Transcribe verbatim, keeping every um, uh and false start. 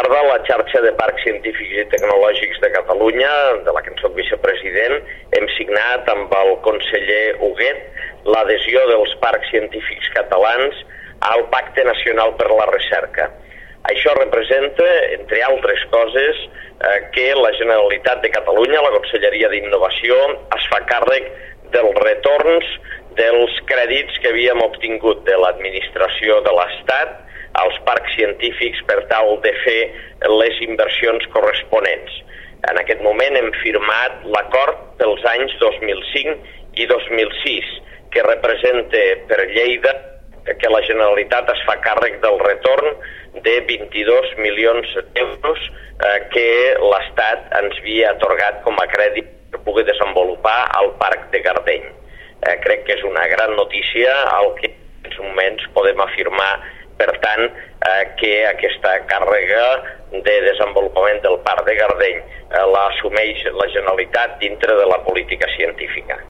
tarda, la xarxa de parcs científics i tecnològics de Catalunya, de la que en soc vicepresident, hem signat amb el conseller Huguet l'adhesió dels parcs científics catalans al Pacte Nacional per la Recerca. Això representa, entre altres coses, eh, que la Generalitat de Catalunya, la Conselleria d'Innovació, es fa càrrec dels retorns dels crèdits que havíem obtingut de l'administració de l'Estat als parcs científics per tal de fer les inversions corresponents. En aquest moment hem firmat l'acord pels anys dos mil cinc i dos mil sis, que representa per Lleida que la Generalitat es fa càrrec del retorn de vint-i-dos milions d'euros eh, que l'Estat ens havia atorgat com a crèdit per poder desenvolupar el Parc de Gardeny. Eh, crec que és una gran notícia el que en aquests moments podem afirmar, per tant, eh, que aquesta càrrega de desenvolupament del Parc de Gardeny eh, l'assumeix la Generalitat dintre de la política científica.